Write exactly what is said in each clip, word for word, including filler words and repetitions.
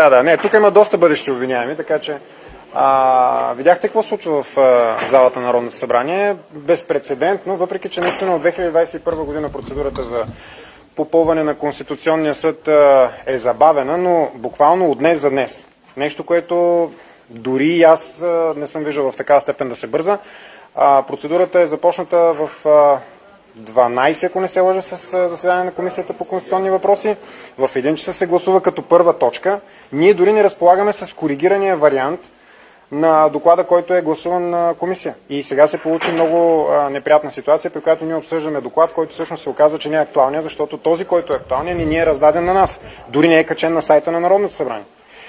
Да, да, не, тук има доста бъдещи обвиняеми, така че а, видяхте какво случва в а, залата на Народното събрание. Безпрецедентно, въпреки че наистина от две хиляди двадесет и първа година процедурата за попълване на Конституционния съд а, е забавена, но буквално от днес за днес. Нещо, което дори и аз а, не съм виждал в такава степен да се бърза. А, процедурата е започната в а, дванадесет, ако не се лъжа, с заседание на Комисията по конституционни въпроси. В един часа се гласува като първа точка. Ние дори не разполагаме с коригирания вариант на доклада, който е гласуван на комисия. И сега се получи много а, неприятна ситуация, при която ние обсъждаме доклад, който всъщност се оказва, че не е актуалният, защото този, който е актуалният, не ни е раздаден на нас. Дори не е качен на сайта на Народното събрание.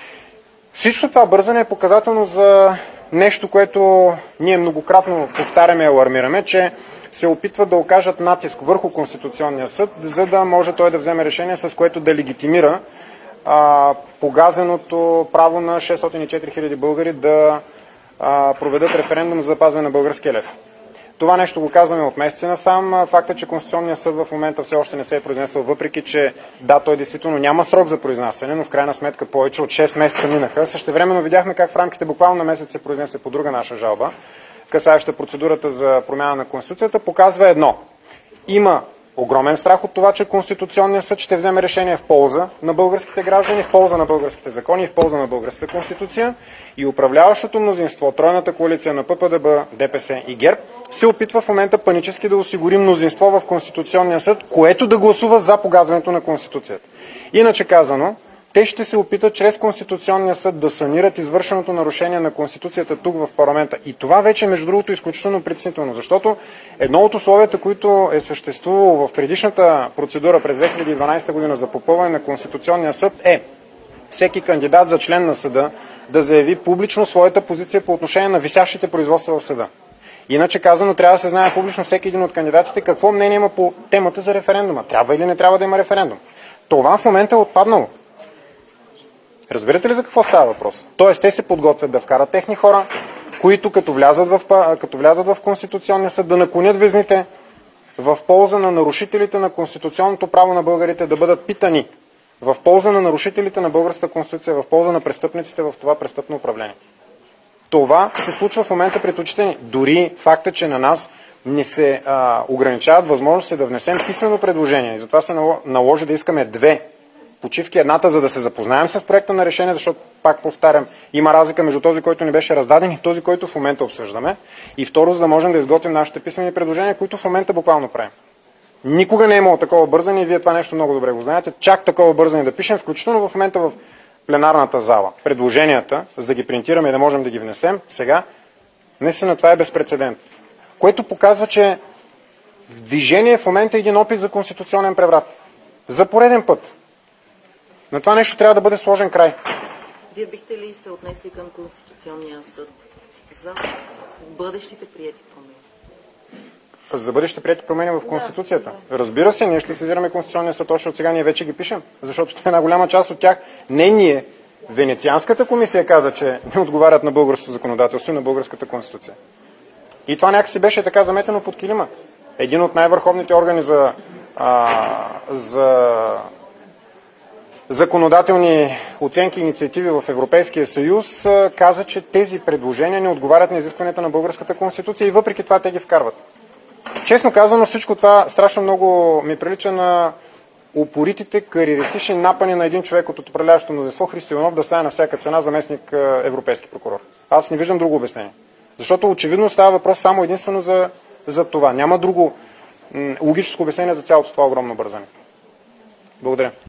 Всичко това бързане е показателно за нещо, което ние многократно повтаряме и алармираме, че се опитват да окажат натиск върху Конституционния съд, за да може той да вземе решение, с което да легитимира а, погазеното право на шестстотин и четири хиляди българи да а, проведат референдум за запазване на българския лев. Това нещо го казваме от месеци насам. Факта, че Конституционният съд в момента все още не се е произнесъл, въпреки че да, той действително няма срок за произнасяне, но в крайна сметка повече от шест месеца минаха. Същевременно видяхме как в рамките буквално на месец се произнесе по друга наша жалба, касаеща процедурата за промяна на Конституцията, показва едно. Има огромен страх от това, че Конституционният съд ще вземе решение в полза на българските граждани, в полза на българските закони и в полза на българската Конституция. И управляващото мнозинство, тройната коалиция на П П Д Б, Д П С и ГЕРБ, се опитва в момента панически да осигури мнозинство в Конституционния съд, което да гласува за погазването на Конституцията. Иначе казано, те ще се опитат чрез Конституционния съд да санират извършеното нарушение на Конституцията тук в парламента. И това вече, между другото, е изключително притеснително, защото едно от условията, които е съществувало в предишната процедура през две хиляди и дванадесета година за попълване на Конституционния съд е всеки кандидат за член на съда да заяви публично своята позиция по отношение на висящите производства в съда. Иначе казано, трябва да се знае публично всеки един от кандидатите какво мнение има по темата за референдума. Трябва или не трябва да има референдум. Това в момента е отпаднало. Разбирате ли за какво става въпрос? Тоест, те се подготвят да вкарат техни хора, които като влязат в, като влязат в Конституционния съд, да наклонят везните в полза на нарушителите на конституционното право на българите да бъдат питани, в полза на нарушителите на българската конституция, в полза на престъпниците в това престъпно управление. Това се случва в момента пред очите ни. Дори факта, че на нас не се а, ограничават възможности да внесем писмено предложение. И затова се наложи да искаме две почивки. Едната, за да се запознаем с проекта на решение, защото, пак повтарям, има разлика между този, който ни беше раздаден и този, който в момента обсъждаме. И второ, за да можем да изготвим нашите писмени предложения, които в момента буквално правим. Никога не е имало такова бързане и вие това нещо много добре го знаете. Чак такова бързане да пишем, включително в момента в пленарната зала. Предложенията, за да ги принтираме и да можем да ги внесем сега, наистина това е безпрецедент. Което показва, че в движение в момента е един опит за конституционен преврат. За пореден път. На това нещо трябва да бъде сложен край. Вие бихте ли се отнесли към Конституционния съд за бъдещите приети промени? За бъдещите приети промени в Конституцията? Да. Разбира се, ние ще сезираме Конституционния съд още от сега, ние вече ги пишем, защото една голяма част от тях, не ние, Венецианската комисия каза, че не отговарят на българското законодателство и на българската Конституция. И това някакси беше така заметено под килима. Един от най-върховните органи за, а, за законодателни оценки и инициативи в Европейския съюз каза, че тези предложения не отговарят на изискванията на българската Конституция и въпреки това те ги вкарват. Честно казано, всичко това страшно много ми прилича на упоритите кариеристични напани на един човек от управляващото мнозинство, Христо Иванов, да стане на всяка цена заместник европейски прокурор. Аз не виждам друго обяснение. Защото очевидно става въпрос само единствено за, за това. Няма друго м- логическо обяснение за цялото това огромно бързане. Благодаря.